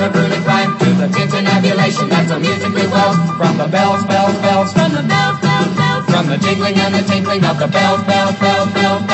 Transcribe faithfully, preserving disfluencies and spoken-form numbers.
a groovy climb to the tintinnabulation that's so musically well. From the bells, bells, bells, from the bells, bells, bells, from the jingling and the tinkling of the bells, bells, bells, bells, bells.